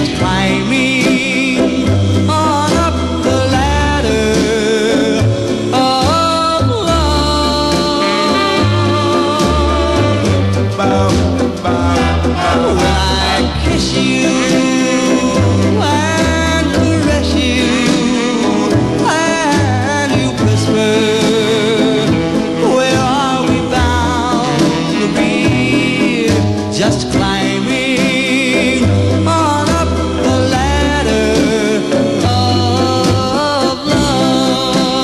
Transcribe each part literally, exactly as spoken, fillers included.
just climbing on up the ladder of love. Bow, bow, bow. Will I kiss you and caress you and you whisper, where are we bound to be? Just climbing on up the ladder of love.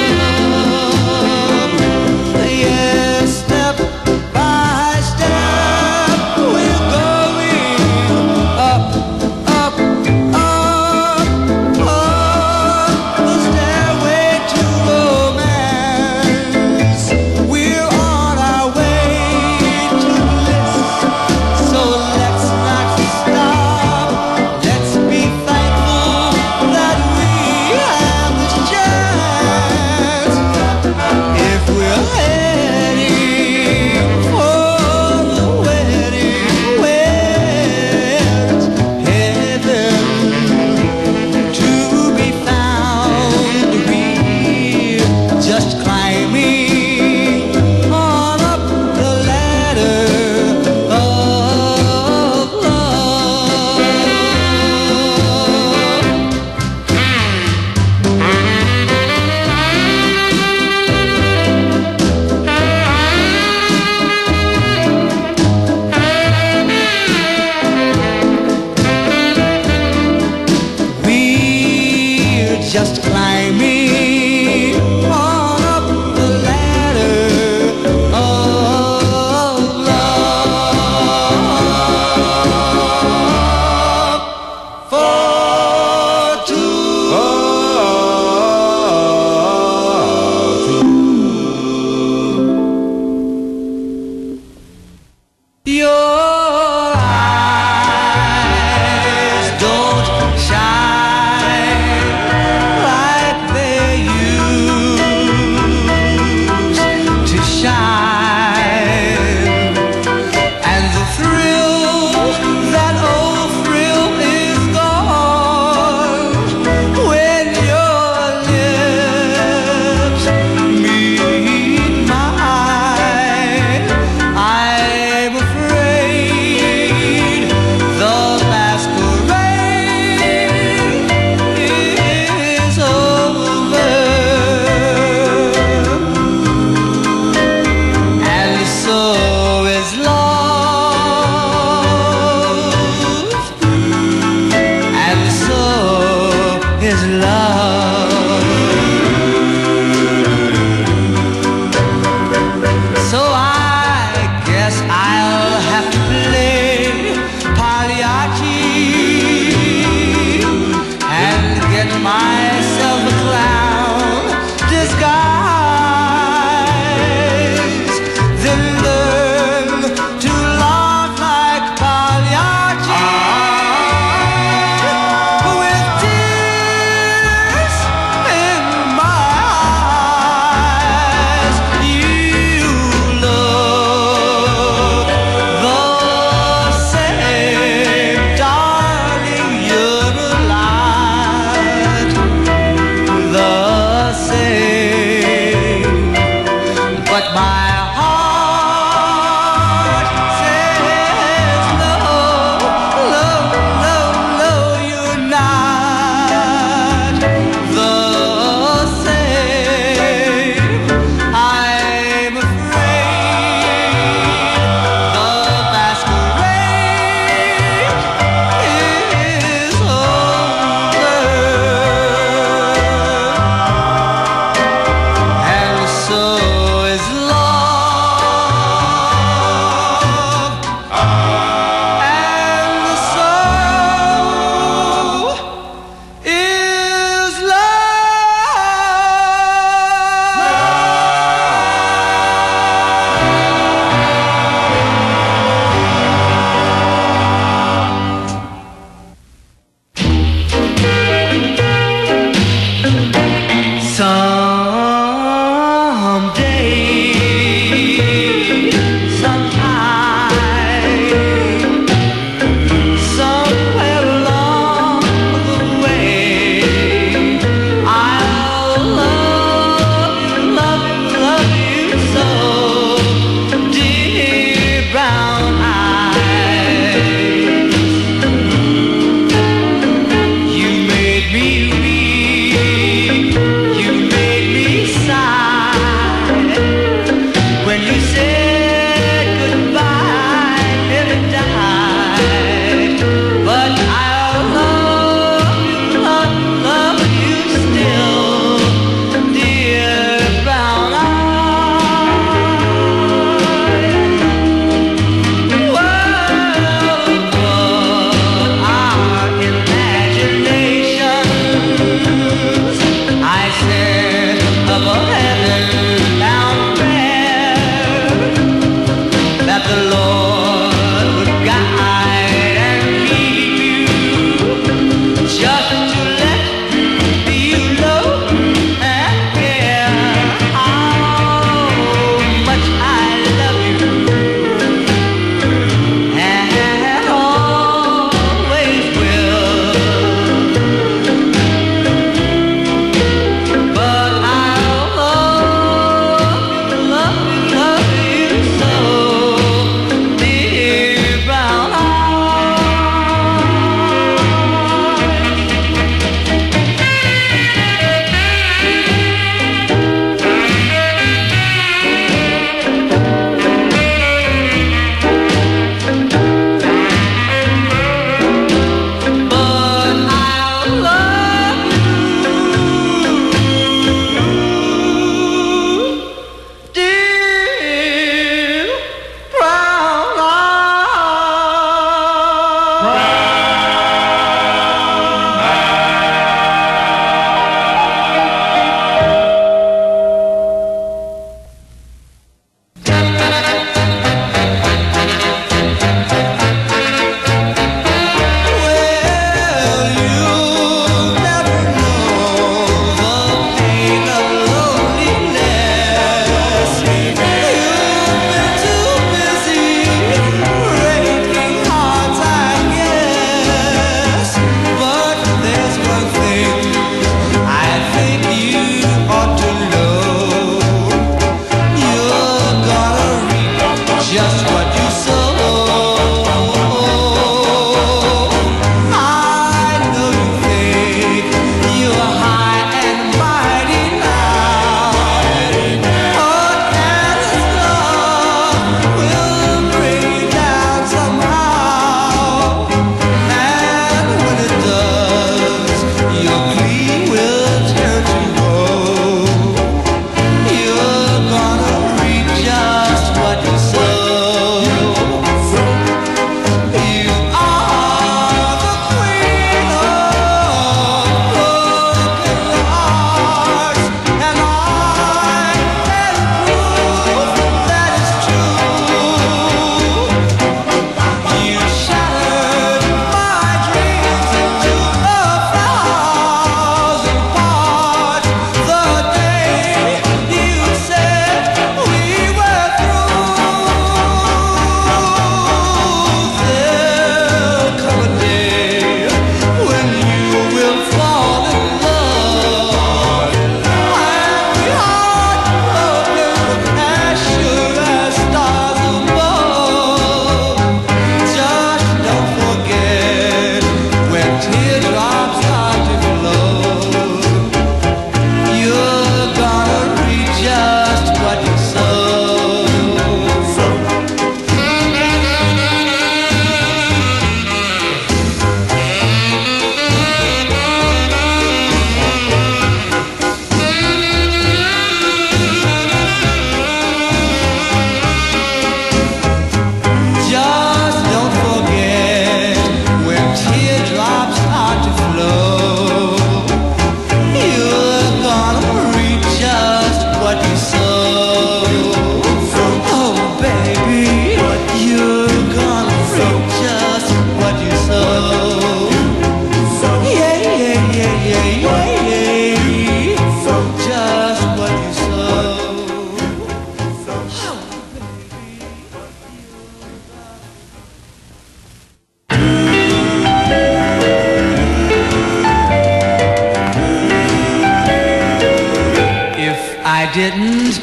Yes, step by step we're going up, up, up, up the stairway to romance. We're on our way to bliss, so let's not stop. Let's be thankful that we have this chance. If we're heading for the wedding where it's heaven to be found, we're just climbing on up the ladder of love. We're just climbing on up the ladder of love for two. Your eyes don't shine like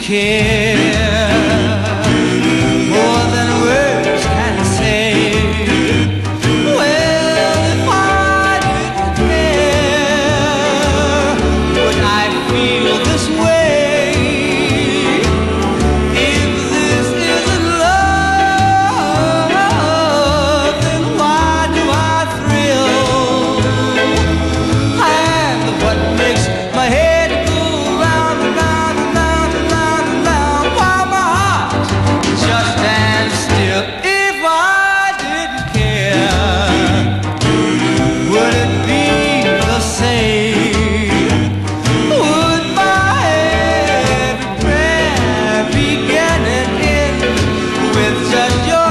care more than words can say. Well, if I didn't care, would I feel this way? If this isn't love, then why do I thrill? And what makes my head go round and round and round and round and round while my heart just stands still? If I didn't care, would it be the same? Would my every prayer begin and end with just your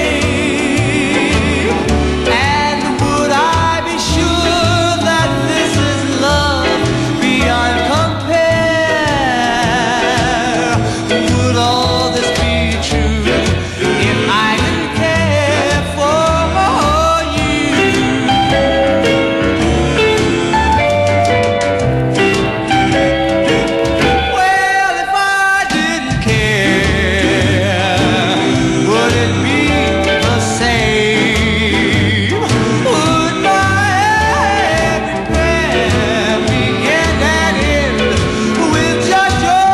name? And would I be sure that this is love beyond compare? Would all this be true if I didn't care for you? Well, if I didn't care, would it be the same? Would my every prayer begin and end with just your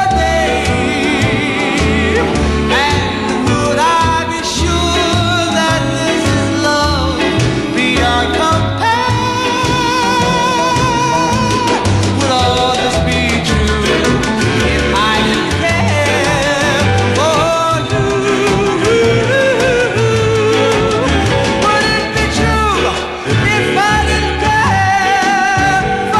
name? And would I be sure that this is love beyond compare? Would all this be true if I didn't care for you? Would it be true if I didn't care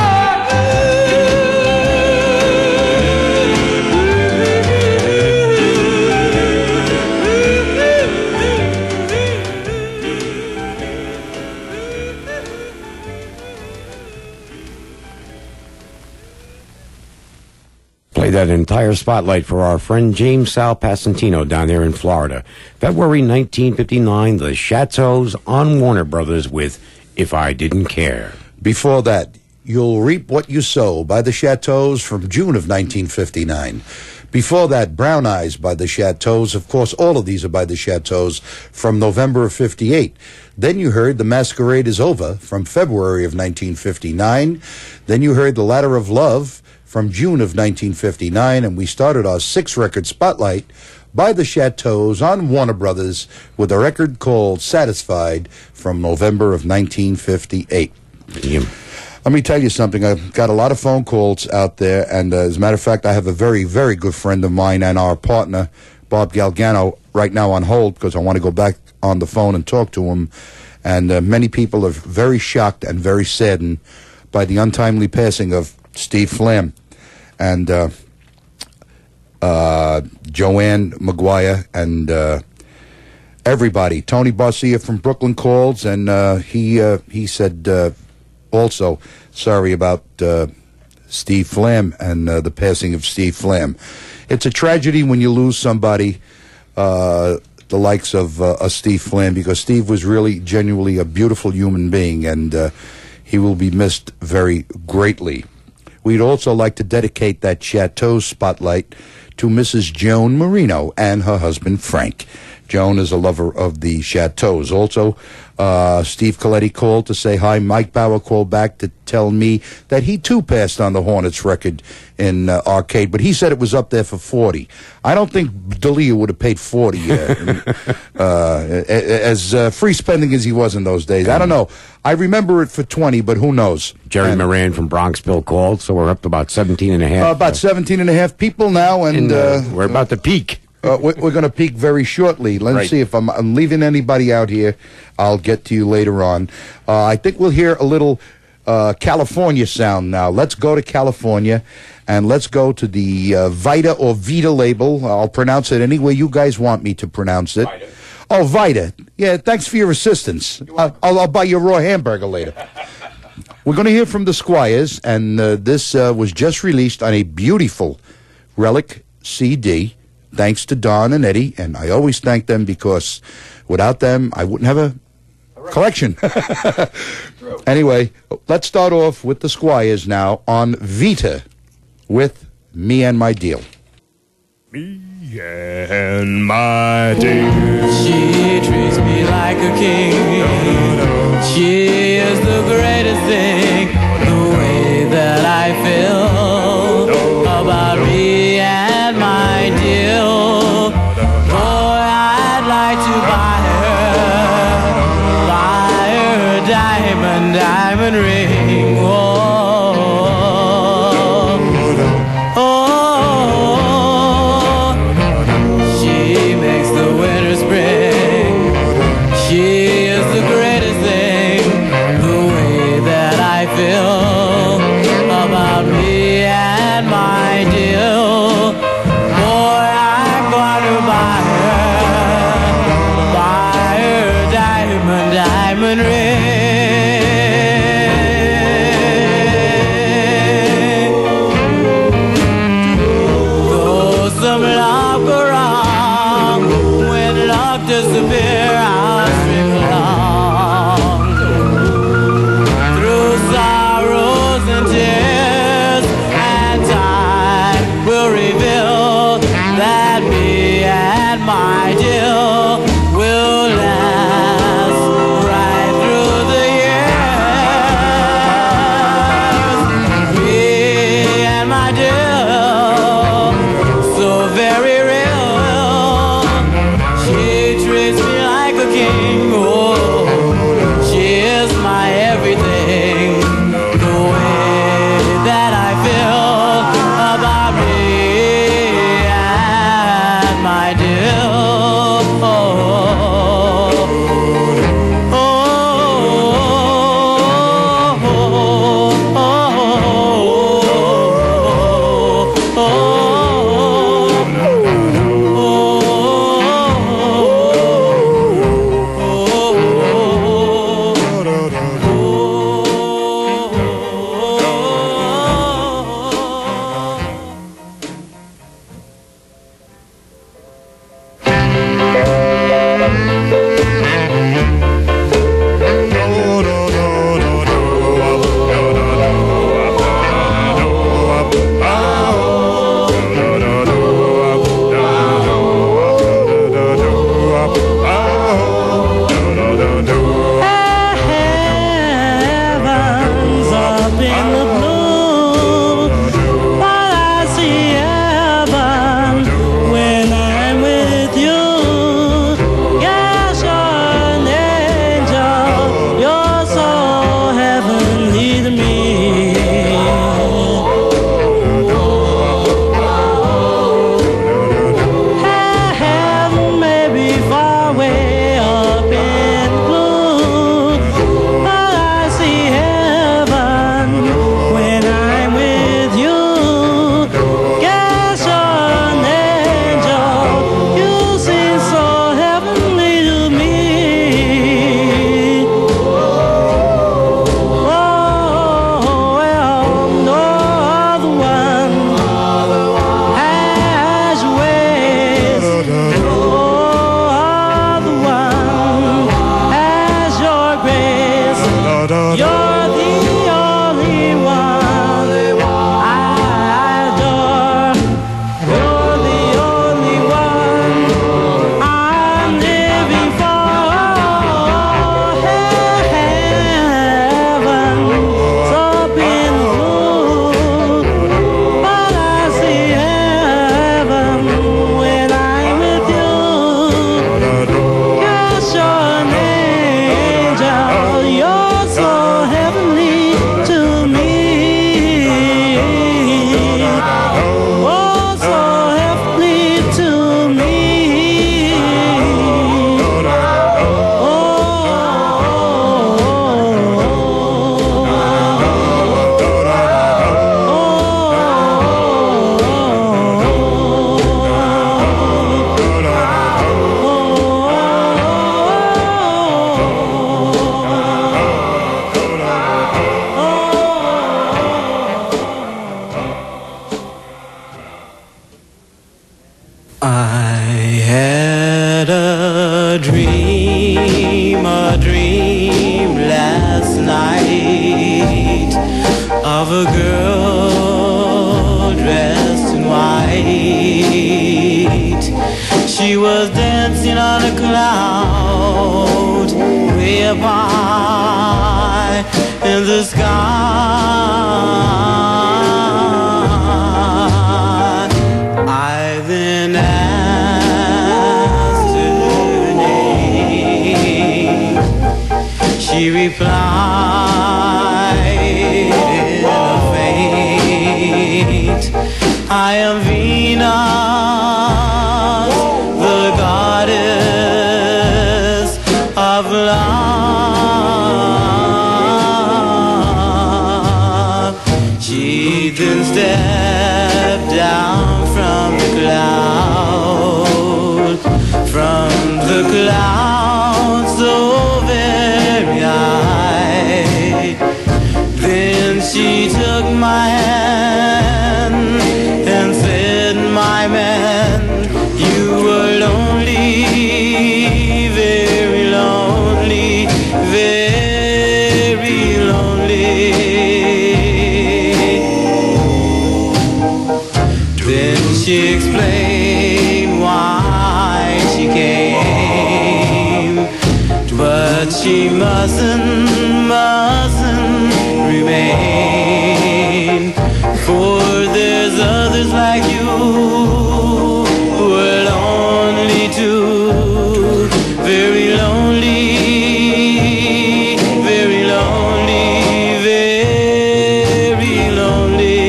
Play that entire spotlight for our friend James Sal Pasentino down there in Florida. February nineteen fifty-nine, the Chateaus on Warner Brothers with If I Didn't Care. Before that, You'll Reap What You Sow by the Chateaus from June of nineteen fifty-nine. Before that, Brown Eyes by the Chateaus. Of course, all of these are by the Chateaus from November of fifty-eight. Then you heard The Masquerade Is Over from February of nineteen fifty-nine. Then you heard The Ladder of Love from June of nineteen fifty-nine. And we started our six-record spotlight by the Chateaus on Warner Brothers with a record called Satisfied from November of nineteen fifty-eight. Yeah. Let me tell you something. I've got a lot of phone calls out there, and uh, as a matter of fact, I have a very, very good friend of mine and our partner, Bob Galgano, right now on hold because I want to go back on the phone and talk to him. And uh, many people are very shocked and very saddened by the untimely passing of Steve Flamm and uh, uh, Joanne Maguire and uh, everybody. Tony Barcia from Brooklyn calls, and uh, he uh, he said uh, also sorry about uh, Steve Flamm and uh, the passing of Steve Flamm. It's a tragedy when you lose somebody uh, the likes of uh, a Steve Flamm, because Steve was really genuinely a beautiful human being, and uh, he will be missed very greatly. We'd also like to dedicate that Chateau spotlight to Missus Joan Marino and her husband Frank. Joan is a lover of the Chateaus. Also, uh, Steve Coletti called to say hi. Mike Bauer called back to tell me that he too passed on the Hornets record in uh, Arcade, but he said it was up there for forty. I don't think D'Elia would have paid forty uh, uh, as uh, free spending as he was in those days. I don't know. I remember it for twenty, but who knows? Jerry and, Moran from Bronxville called, so we're up to about seventeen and a half. Uh, about seventeen and a half people now, and, and uh, uh, we're about to peak. Uh, we're we're going to peak very shortly. Let's Right. see if I'm, I'm leaving anybody out here. I'll get to you later on. Uh, I think we'll hear a little uh, California sound now. Let's go to California, and let's go to the uh, Vita or Vita label. I'll pronounce it any way you guys want me to pronounce it. Vita. Oh, Vita. Yeah, thanks for your assistance. I'll, I'll, I'll buy you a raw hamburger later. We're going to hear from the Squires, and uh, this uh, was just released on a beautiful Relic C D. Thanks to Don and Eddie, and I always thank them because without them, I wouldn't have a collection. Anyway, let's start off with the Squires now on Vita with Me and My Deal. Me and my dear. She treats me like a king. She is the greatest thing. The way that I feel about me and my dear. Boy, I'd like to buy her, buy her a diamond, diamond ring. Oh, oh, she makes the winter spring. She is the greatest thing. The way that I feel about me and my dear. Boy, I'm gonna buy her, buy her a diamond, diamond ring. Though some luck go wrong, when luck disappears, I'll string along. Through sorrows and tears, and time will reveal that me and my dear will last right through the years. Me and my dear, so very real. She treats me like a king. Oh, she is my everything. The way that I feel about me and my dear. Oh, oh, oh, heaven's up in the blue, but I see heaven when I'm with you. Yes, you're an angel, you're so heavenly to me. Heaven may be far away up in blue, but I see heaven when I'm with you. Yes, you're an angel, you seem so heavenly to me. Oh, well, no other one has your ways. No other one has your grace. You're the only one I adore. You're the only one I'm living for. Heaven's up in the blue, but I see heaven when I'm with you. Yes, you're an angel, you're so heavenly to me. Oh, so heavenly to me. I had a dream, a dream last night of a girl dressed in white. She was dancing on a cloud way up high in the sky. I then asked her name. She replied in a faint, I am Venus, the goddess of love. She then stepped down from the cloud, from the cloud so very high. Then she took my hand and said, my man, you were lonely, very lonely, very lonely. Then she explained why she came, but she mustn't, mustn't remain, for there's others like you who are lonely too, very lonely, very lonely, very lonely.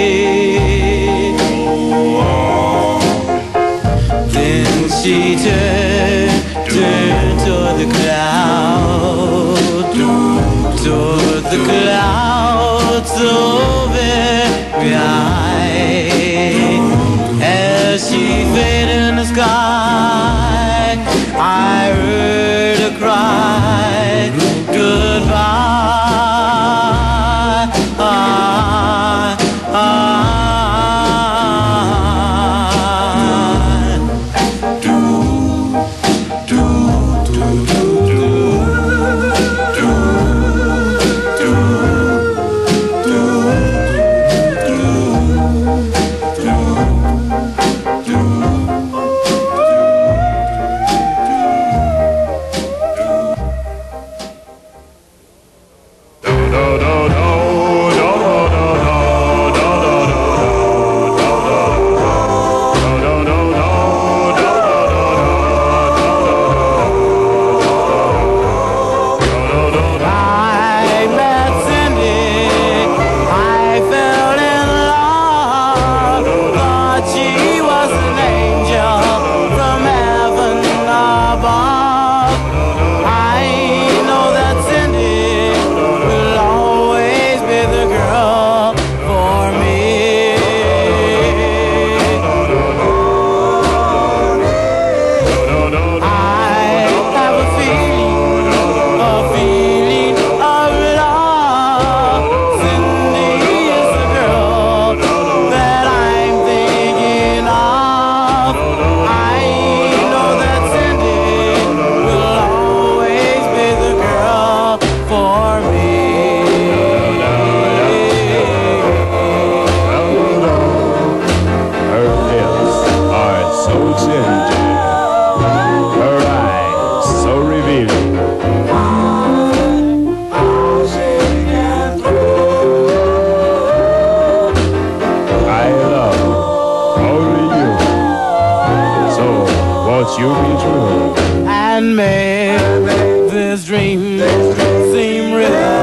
Then she turned, turned toward the cloud, toward the cloud so very high. As she faded in the sky, I heard her cry, goodbye. Ah, ah, do, do, do, do, do, do, do, you be true and make this dream seem real.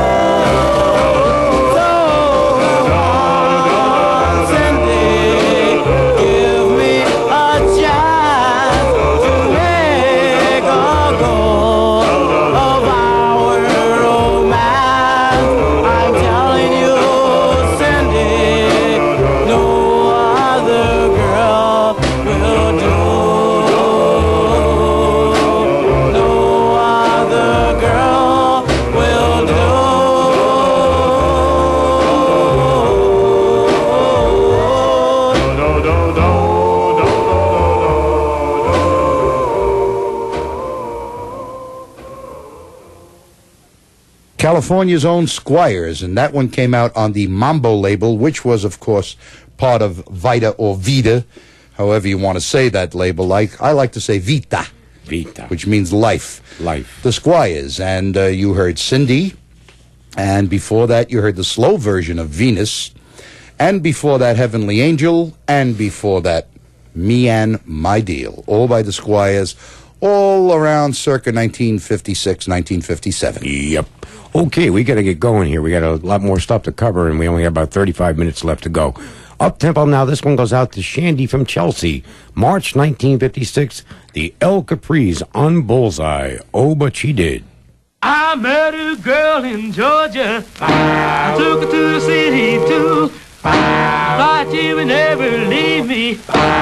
California's own Squires, and that one came out on the Mambo label, which was, of course, part of Vita or Vida. however you want to say that label. Like I like to say Vita, Vita. which means life. Life. The Squires, and uh, you heard Cindy, and before that you heard the slow version of Venus, and before that Heavenly Angel, and before that Me and My Deal, all by the Squires, all around circa nineteen fifty-six, nineteen fifty-seven. Yep. Okay, we got to get going here. We got a lot more stuff to cover, and we only have about thirty-five minutes left to go. Up tempo now. This one goes out to Shandy from Chelsea, March nineteen fifty-six. The El Capri's on Bullseye. Oh, but she did. I met a girl in Georgia. I took her to the city too. Thought you would never leave me,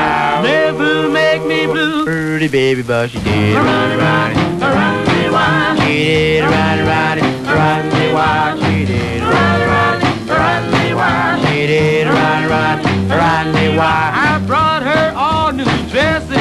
never make me blue. Pretty baby, but she did. Run, run, run, me why? She did. Run, run, run me why? She did. Run, run, run me why? She did. Run, run, run me why? I brought her all new dresses.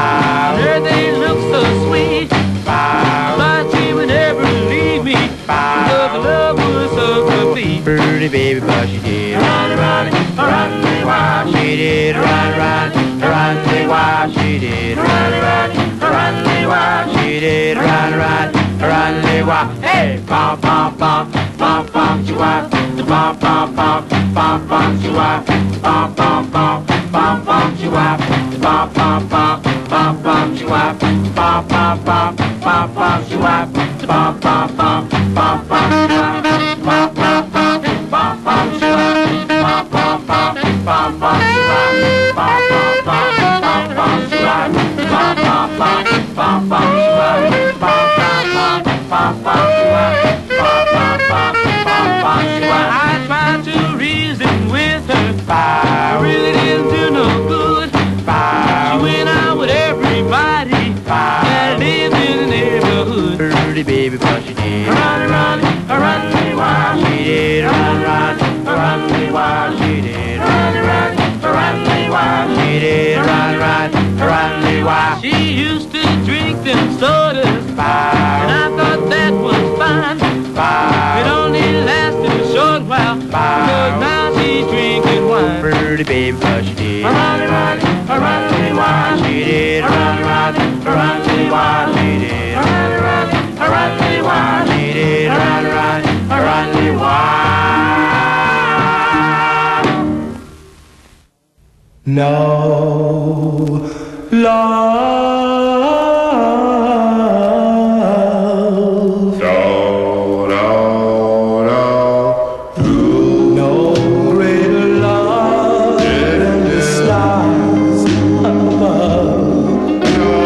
Her they look so sweet. Thought she would never leave me. Love, love was so complete. Pretty baby, but she did. Run, run, run me why? She did. Run, run, run me why? She did. Run, run, run me why? She did. Run, run, run me why? Hey, pom pom pom pom pom chua, pom pom pom pom pom chua, pom pom pom pom pom chua, pom pom pom pom pom chua, pom pom pom pom pom chua, pom pom pom pom pom chua, pom pom pom pom pom chua, pom pom pom pom pom chua, pom pom pom pom pom chua, pom pom pom pom pom chua, pom pom pom pom pom chua, pom pom pom pom pom chua. I tried to reason with her, I really didn't do no good. She went out with everybody that lived in the neighborhood. Pretty baby, but she did. Run, run, run me wild. She did. Run, run, run me wild. She did. Run, run, run me wild. She did. Run, run, run me why? She used to drink them sodas, and I thought that was fine. It only lasted a short while, because now she's drinking wine. Pretty baby, but she did. Run, run, run me wild. She did. Run, run, Run me wild. she did. Run, run, run me wild. She did. Run, run, run me wild. No love, no greater love than the stars above.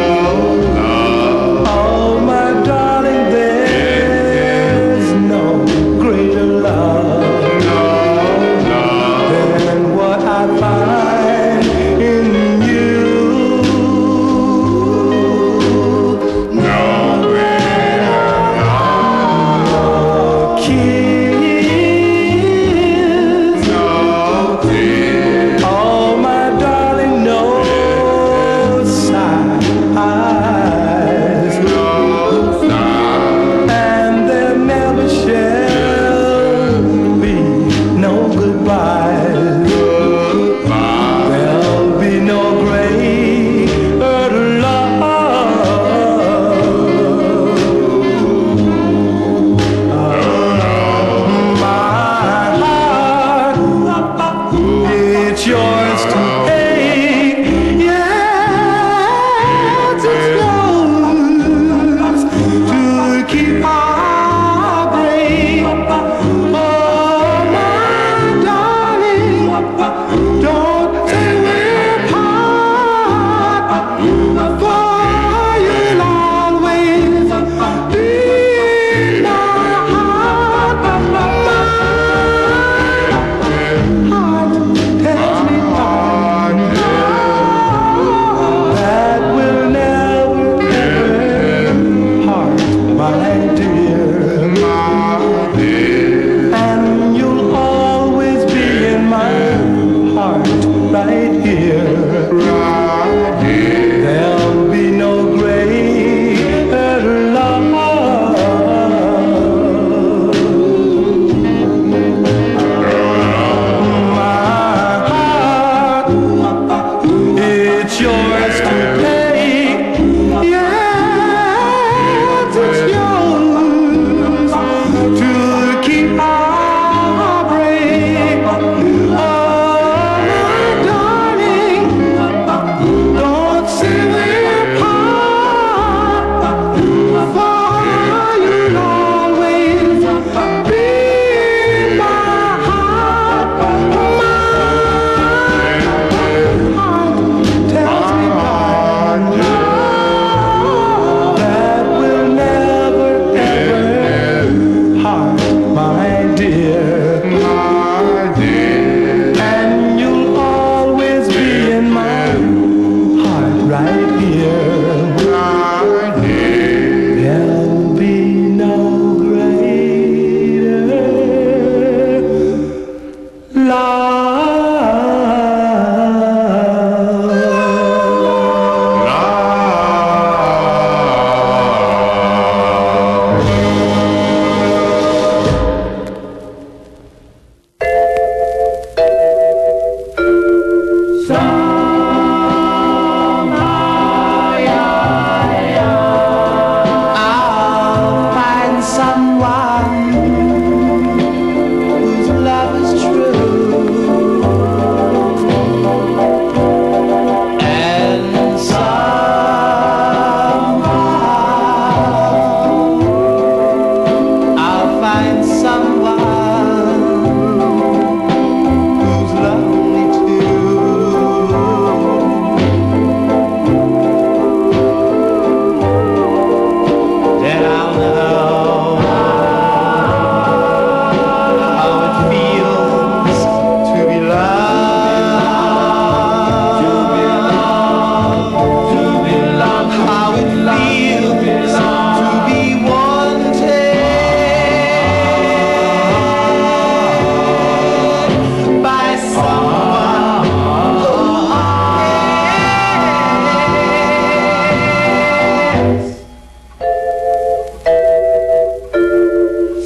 Oh, my darling, there's no greater love than what I find in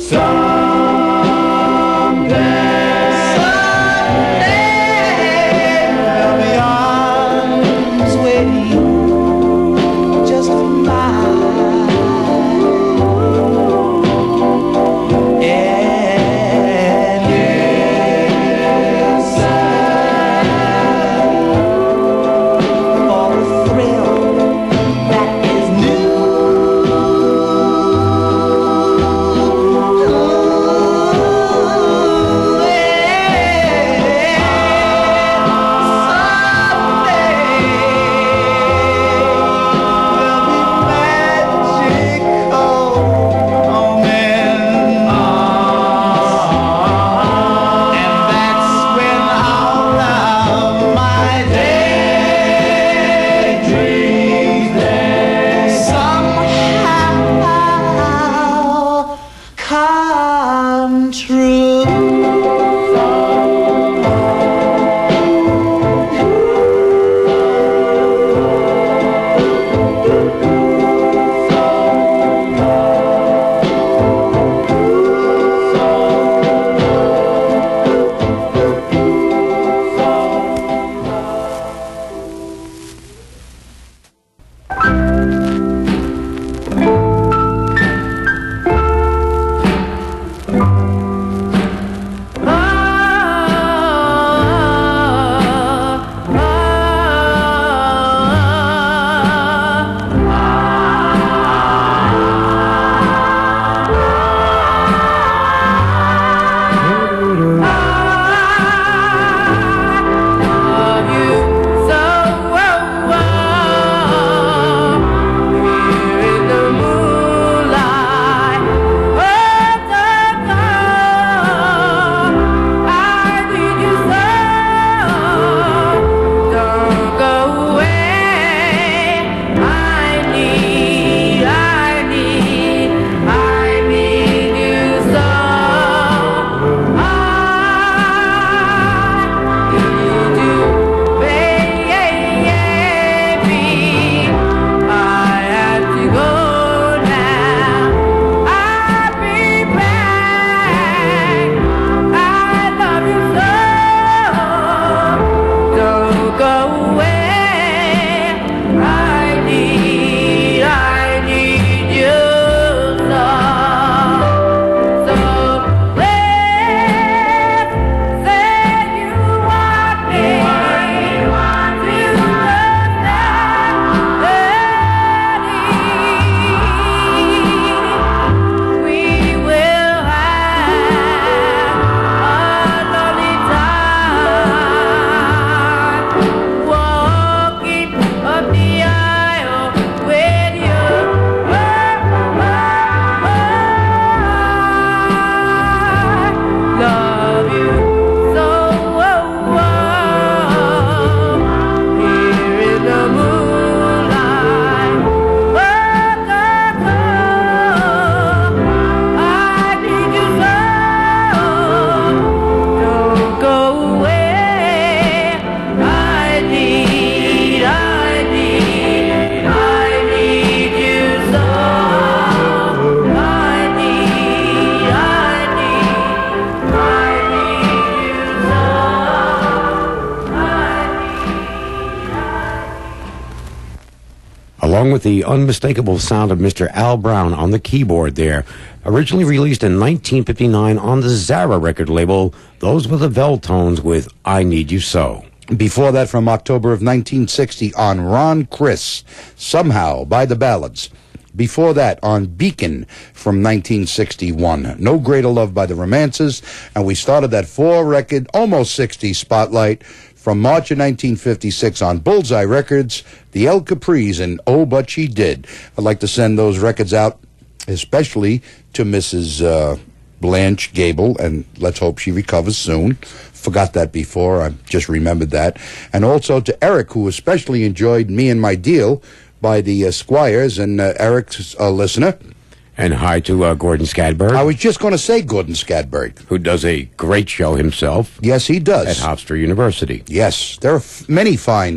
along with the unmistakable sound of Mister Al Brown on the keyboard there. Originally released in nineteen fifty-nine on the Zara record label, those were the Veltones with I Need You So. Before that, from October of nineteen sixty on Ron Chris, Somehow by the Ballads. Before that, on Beacon from nineteen sixty-one, No Greater Love by the Romances. And we started that four-record, almost sixty spotlight from March of nineteen fifty-six on Bullseye Records, the El Capris and Oh But She Did. I'd like to send those records out, especially to Missus Uh, Blanche Gable, and let's hope she recovers soon. Forgot that before, I just remembered that. And also to Eric, who especially enjoyed Me and My Deal by the uh, Squires, and uh, Eric's a listener. And hi to uh, Gordon Skadberg. I was just going to say Gordon Skadberg. Who does a great show himself. Yes, he does. At Hofstra University. Yes, there are f- many fine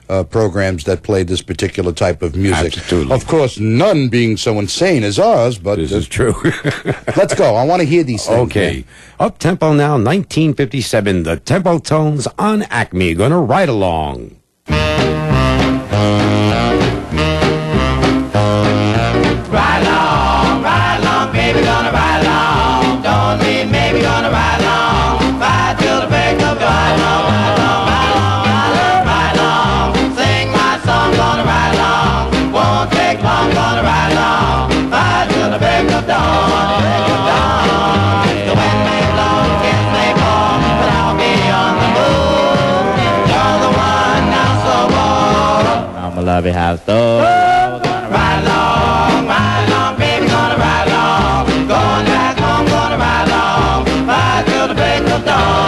uh, programs that played this particular type of music. Absolutely. Of course, none being so insane as ours, but This uh, is true. let's go. I want to hear these things. Okay. Up tempo now, nineteen fifty-seven. The Tempo Tones on Acme. Gonna ride along. Ride along, ride along, baby, gonna ride along. Don't leave, maybe gonna ride along. Ride till the break of dawn. Ride along, ride along, ride along, ride along. Sing my song, gonna ride along. Won't take long, gonna ride along. Ride till the break of dawn, break of dawn. The wind may blow, the kiss may fall, but I'll be on the move. You're the one now so warm. I'ma love you how so. Ride along, ride along, baby, gonna ride along. Going back home, gonna ride along. Ride till the break of dawn.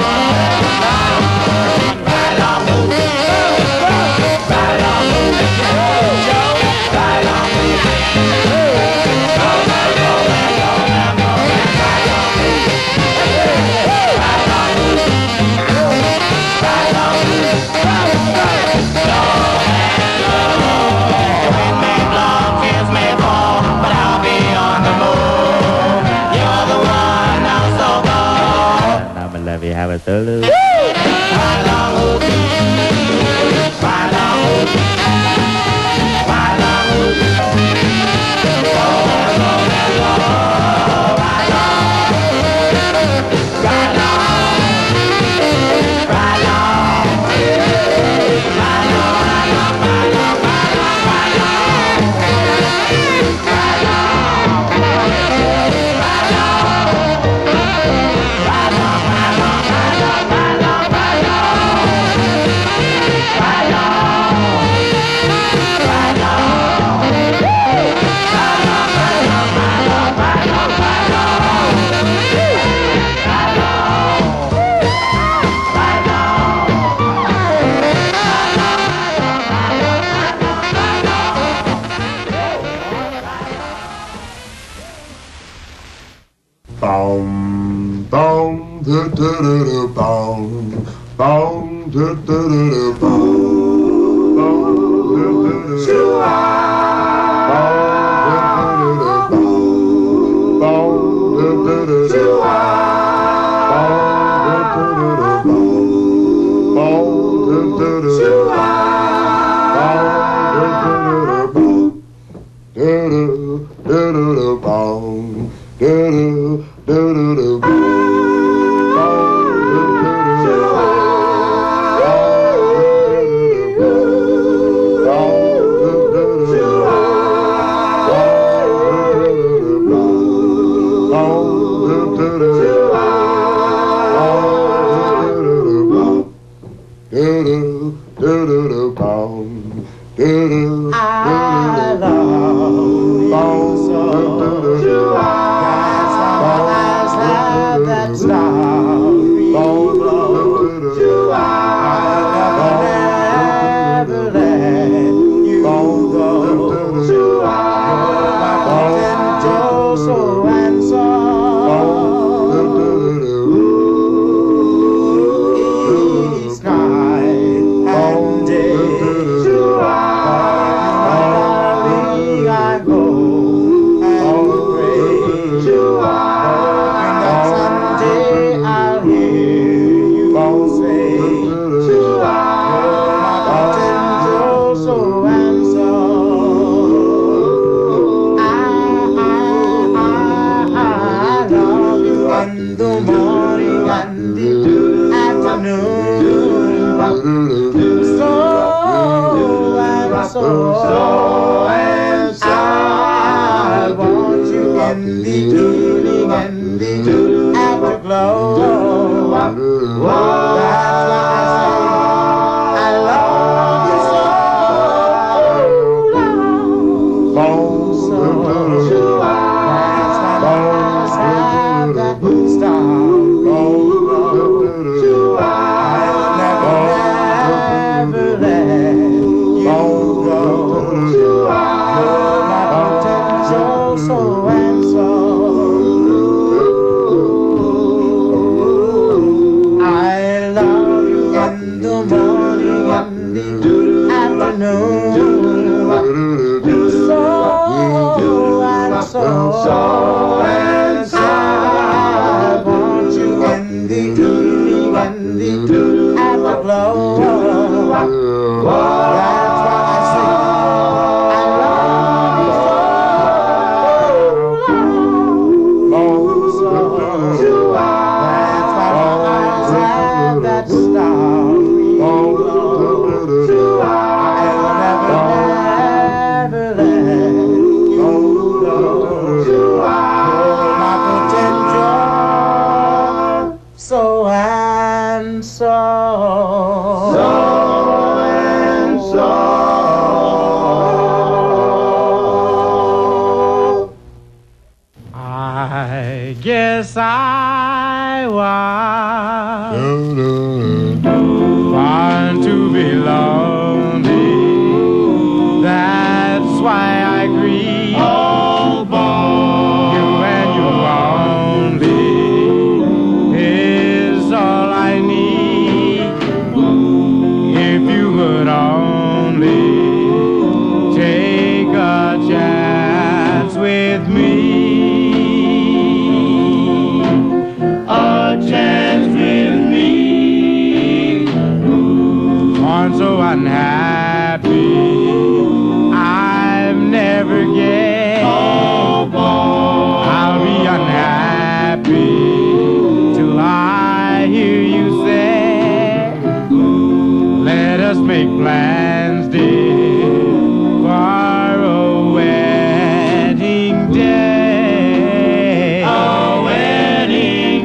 Ride along, move it. Ride along, move it. Ride along, move it. Go now, go now, go now, go now. Ride along, move it. Ride along, move it. Ride along, move it. Slow and low. The wind may blow, tears may fall, but I'll be on the move. You're the one now so bold. I'ma love you how so. Ride along, move it. Ride along, move it. Ride along, move it. Go now, go now, go. Ride along. Ride along. Ride along. Ride along, ride along, ride along, ride along, ride along. Ride along. Ride along. Ride along, ride along, ride along, ride along, ride along. Ride along. Ride along. Boom, boom, do do do do, boom, boom, do do do do, boom, boom, do do do do, boom, do do do do, boom, do do do do, boom, do do do do, boom, do do do do, do do do do do, boom. Do do do do do. I guess I was born to be lonely. That's why I grieve. Oh, boy. You and you only is all I need. If you would only take a chance with me. A chance with me. I'm so unhappy. I'm never gay. Oh, boy. I'll be unhappy till I hear you say, let us make plans, dear, for a wedding day. A wedding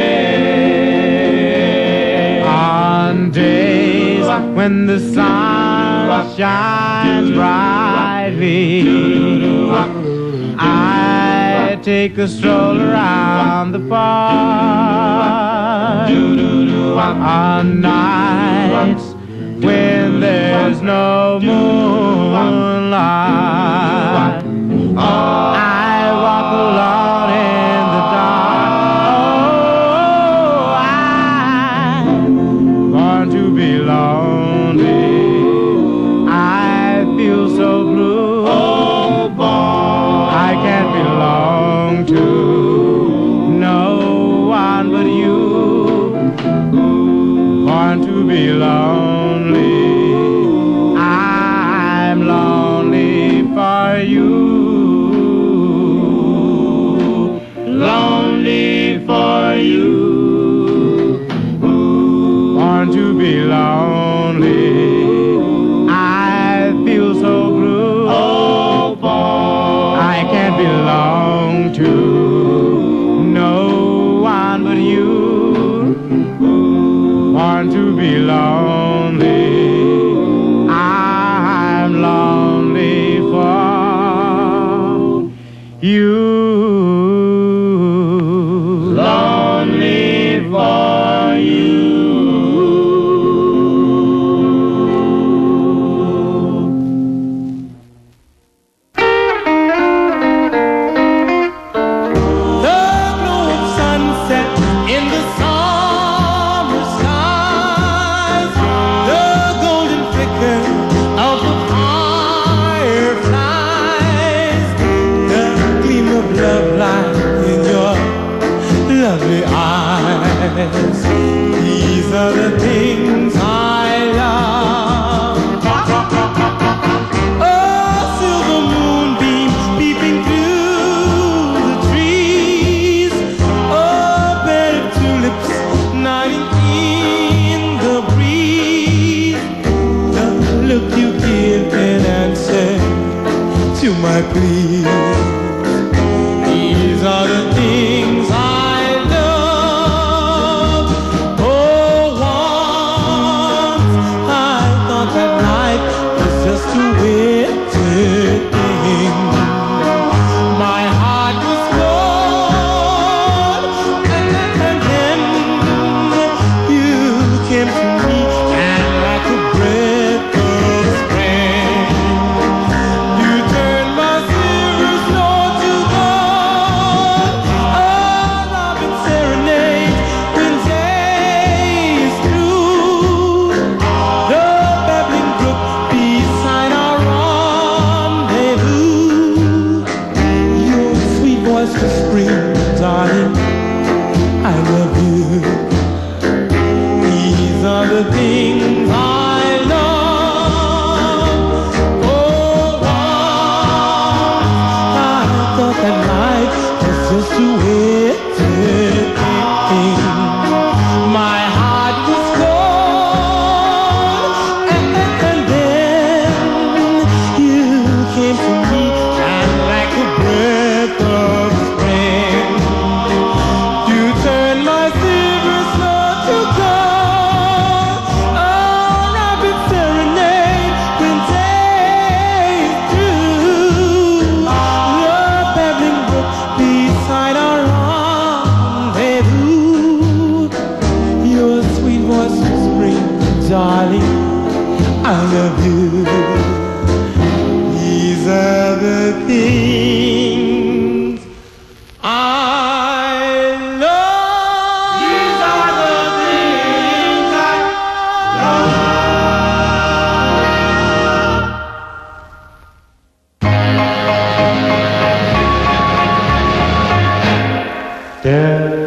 day. On days when the sun shines brightly, I take a stroll around the park. On nights when there's no moonlight, I walk alone in the dark. Oh, I'm born to be lonely. I feel so blue. Oh, boy. I can't belong to no one but you. Born to be lonely. I'm lonely for you. Lonely for you. Born to be lonely. I feel so blue. Oh, boy. I can't belong to no one but you. Born to be lonely. I'm lonely for you. Lonely for you. The glow of sunset in the summer skies, the golden flicker of the fireflies, the gleam of love light in your lovely eyes. These are the things I love. Oh, silver moonbeams peeping through the trees. Oh, bed of tulips nodding in the breeze. The look you give in answer to my plea. These are the things I love. Oh, once I thought that life was just a wicked thing. My heart was cold, and then you came to me, and like a breath of spring, you turned my silver snow to gold. A robin serenade when day is through. The babbling brook beside our rendezvous. Your sweet voice whispering, darling, I love you. These are the things I love. Oh, I thought that life was just a wicked thing. My heart was cold, and, and then you came to me, and like a breath of spring, you turned my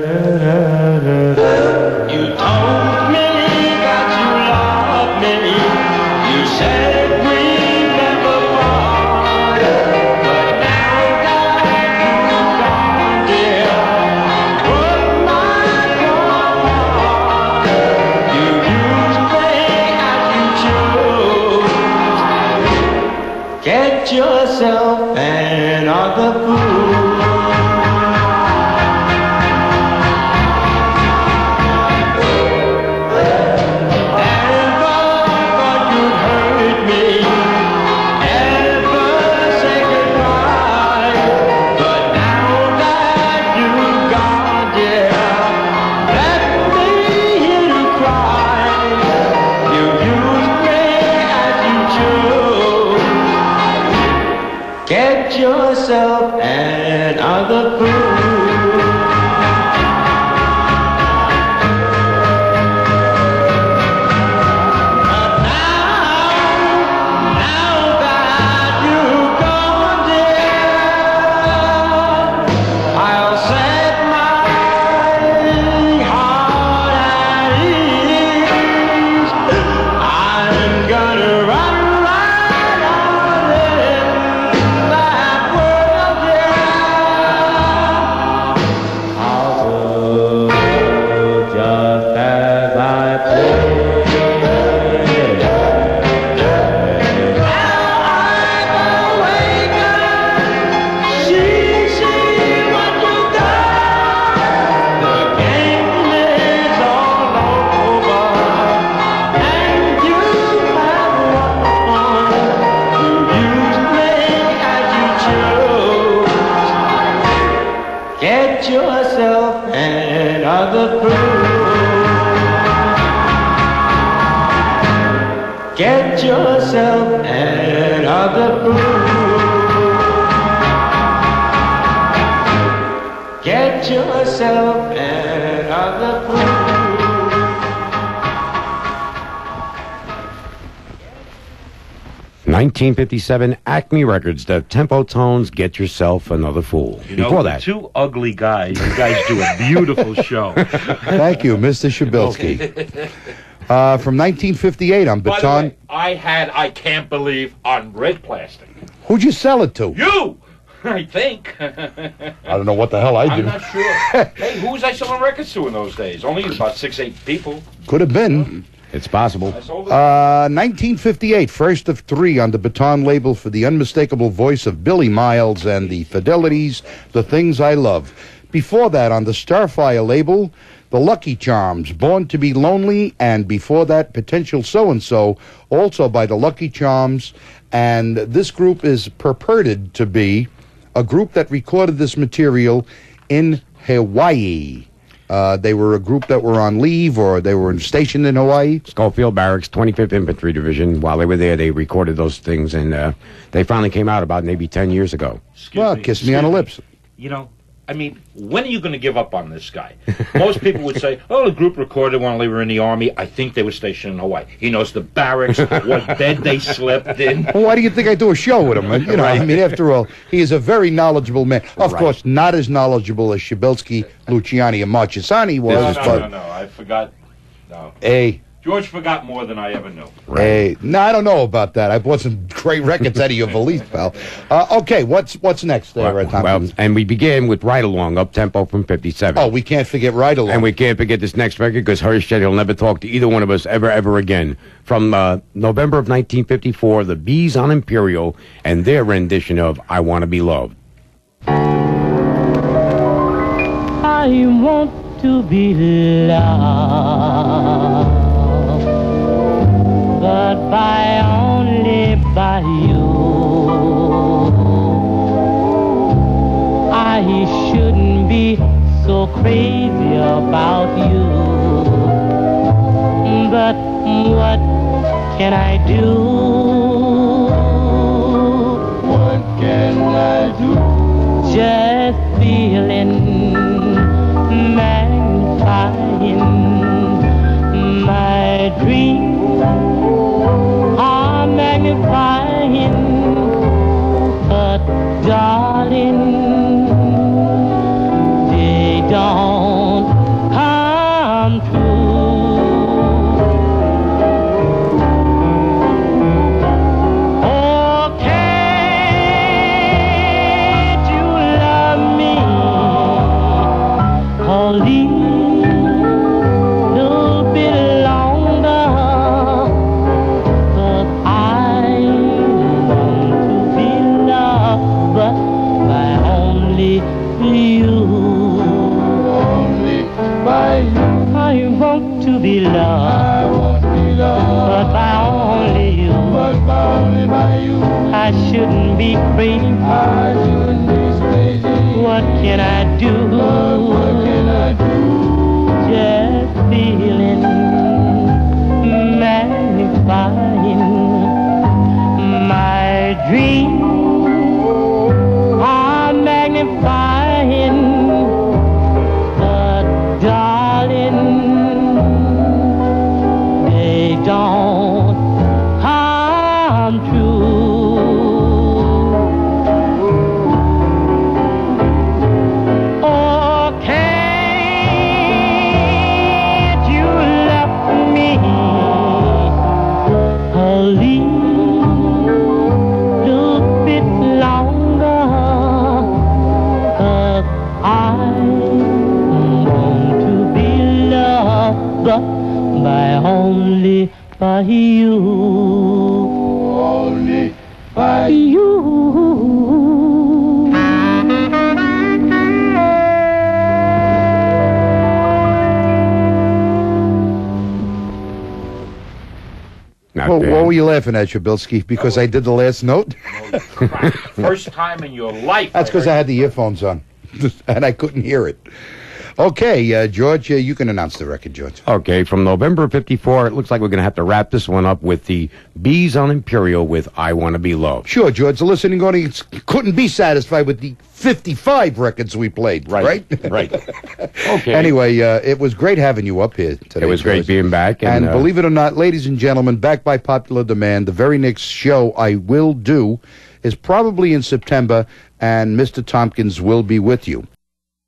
You told me that you loved me. You said we never part. But now that you've gone, dear, put my heart. You used me as you choose. Get yourself another fool. Get yourself another fool. But now, now that you've gone, dear, I'll set my heart at ease. I'm gonna run right out in that world, yeah. I'll do just as I please. Now I've awakened. See, see what you've done. The game is all over, and you have won. You used me as you chose. Get yourself another fool. Get yourself another fool. Get yourself another fool. nineteen fifty-seven Acme Records, the Tempo Tones, Get Yourself Another Fool. You know, Before the that, two ugly guys. You guys do a beautiful show. Thank you, Mister Shabilsky. Uh, from nineteen fifty-eight on By the Baton. way, I had I Can't Believe on red plastic. Who'd you sell it to? You! I think. I don't know what the hell I I'm did. not sure. Hey, who was I selling records to in those days? Only about six, eight people. Could have been. it's possible. I sold it. Uh, nineteen fifty-eight, first of three on the Baton label for the unmistakable voice of Billy Miles and the Fidelities, The Things I Love. Before that, on the Starfire label, The Lucky Charms, Born to Be Lonely, and before that, Potential So-and-So, also by The Lucky Charms. And this group is purported to be a group that recorded this material in Hawaii. Uh, they were a group that were on leave or they were stationed in Hawaii. Schofield Barracks, twenty-fifth Infantry Division. While they were there, they recorded those things, and uh, they finally came out about maybe ten years ago. Excuse Well, kiss me on the excuse lips. You know, I mean, when are you going to give up on this guy? Most people would say, oh, the group recorded while they were in the Army. I think they were stationed in Hawaii. He knows the barracks, what bed they slept in. Well, why do you think I do a show with him? You know, I mean, after all, he is a very knowledgeable man. Of Right. course, not as knowledgeable as Shabilsky, Luciani, and Marchesani No, was, no, but no, no, I forgot. No. hey, George forgot more than I ever knew. hey, no, I don't know about that. I bought some great records out of your valise, pal. Uh, okay, what's what's next there, Well, uh, Tom? well, and we began with Ride Along, up tempo from fifty-seven. Oh, we can't forget Right Along. And we can't forget this next record because Hirsch said he'll never talk to either one of us ever, ever again. From uh, November of nineteen fifty-four, the Bees on Imperial and their rendition of I Want to Be Loved. I want to be loved, but by only by you. I shouldn't be so crazy about you, but what can I do? What can I do? Just feeling magnifying my dreams are magnifying, but darling, they don't little bit longer, 'cause I want to be loved by only you. Only by you. I want to be loved, I want to be loved. but by only you. But only by you. I shouldn't be crazy. I shouldn't be crazy. What can I do? But what can I do? Just feeling, magnifying my dream. I'm magnifying, but darling, they don't come true. Oh, can't you love me a little bit longer? 'Cause I want to be loved by only by you. Only by You. Not Well, bad. what were you laughing at, Shabilsky? Because I did the last note? First time in your life. That's because I heard- had the earphones on, and I couldn't hear it. Okay, uh, George, uh, you can announce the record, George. Okay, from November fifty-four, it looks like we're going to have to wrap this one up with the Bees on Imperial with I Want to Be Loved. Sure, George, the listening audience couldn't be satisfied with the fifty-five records we played, right? Right, right. Okay. Anyway, uh, it was great having you up here today. It was great George. being back. And, And, uh, believe it or not, ladies and gentlemen, back by popular demand, the very next show I will do is probably in September, and Mister Tompkins will be with you.